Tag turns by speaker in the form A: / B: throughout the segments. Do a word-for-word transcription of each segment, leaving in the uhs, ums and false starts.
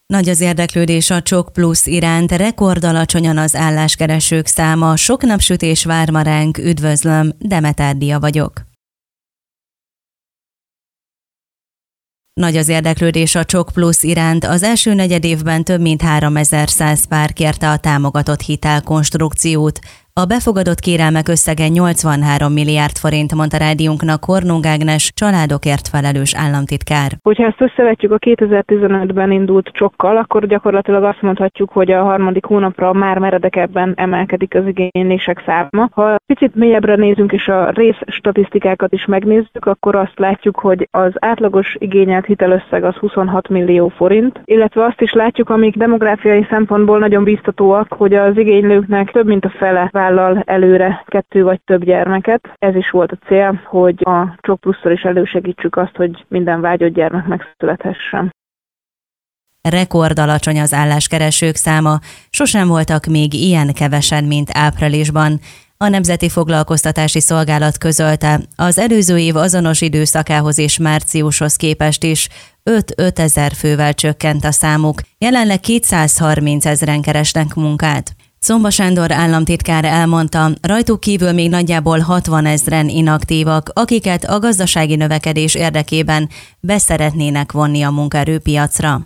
A: Nagy az érdeklődés a Csok Plusz iránt, rekordalacsonyan az álláskeresők száma, sok napsütés vár ma ránk, üdvözlöm, Demeter Dia vagyok. Nagy az érdeklődés a Csok Plusz iránt, az első negyedévben több mint háromezer-száz pár kérte a támogatott hitelkonstrukciót. A befogadott kérelmek összege nyolcvanhárom milliárd forint, mondta rádiónknak Hornung Ágnes, családokért felelős államtitkár.
B: Hogyha ezt összevetjük a kétezer-tizenötben indult Csokkal, akkor gyakorlatilag azt mondhatjuk, hogy a harmadik hónapra már meredekebben emelkedik az igénylések száma. Ha picit mélyebbre nézünk és a rész statisztikákat is megnézzük, akkor azt látjuk, hogy az átlagos igényelt hitelösszeg az huszonhat millió forint, illetve azt is látjuk, amik demográfiai szempontból nagyon biztatóak, hogy az igénylőknek több mint a fele vállal előre kettő vagy több gyermeket. Ez is volt a cél, hogy a Csok Plusszal is elősegítsük azt, hogy minden vágyott gyermek megszülethessen.
A: Rekordalacsony az álláskeresők száma, sosem voltak még ilyen kevesen, mint áprilisban. A Nemzeti Foglalkoztatási Szolgálat közölte, az előző év azonos időszakához és márciushoz képest is öt-öt ezer fővel csökkent a számuk, jelenleg kétszázharminc ezren keresnek munkát. Czomba Sándor államtitkár elmondta, rajtuk kívül még nagyjából hatvan ezren inaktívak, akiket a gazdasági növekedés érdekében beszeretnének vonni a munkaerőpiacra.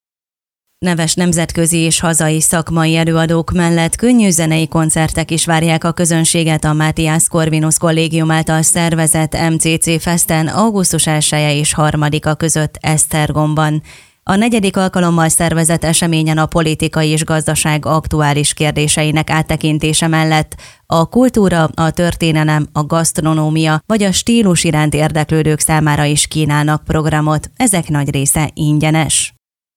A: Neves nemzetközi és hazai szakmai előadók mellett könnyű zenei koncertek is várják a közönséget a Matthias Corvinus Kollégium által szervezett em cé cé Festen augusztus elseje és harmadika között Esztergomban. A negyedik alkalommal szervezett eseményen a politikai és gazdaság aktuális kérdéseinek áttekintése mellett a kultúra, a történelem, a gasztronómia vagy a stílus iránt érdeklődők számára is kínálnak programot, ezek nagy része ingyenes.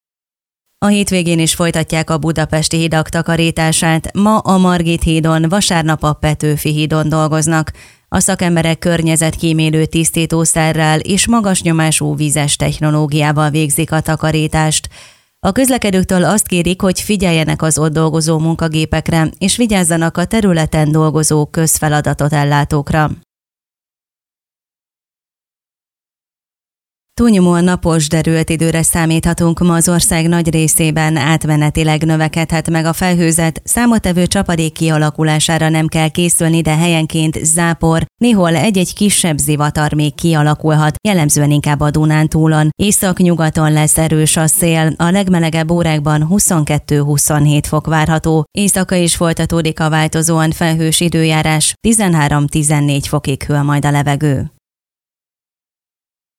A: A hétvégén is folytatják a budapesti hidak takarítását, ma a Margit hídon, vasárnap a Petőfi hídon dolgoznak. A szakemberek környezetkímélő tisztítószerrel és magas nyomású vízes technológiával végzik a takarítást. A közlekedőktől azt kérik, hogy figyeljenek az ott dolgozó munkagépekre, és vigyázzanak a területen dolgozó közfeladatot ellátókra. Túlnyomóan napos, derült időre számíthatunk, ma az ország nagy részében átmenetileg növekedhet meg a felhőzet, számottevő csapadék kialakulására nem kell készülni, de helyenként zápor, néhol egy-egy kisebb zivatar még kialakulhat, jellemzően inkább a Dunántúlon. Északnyugaton lesz erős a szél, a legmelegebb órákban huszonkettő-huszonhét fok várható, éjszaka is folytatódik a változóan felhős időjárás, tizenhárom-tizennégy fokig hűl majd a levegő.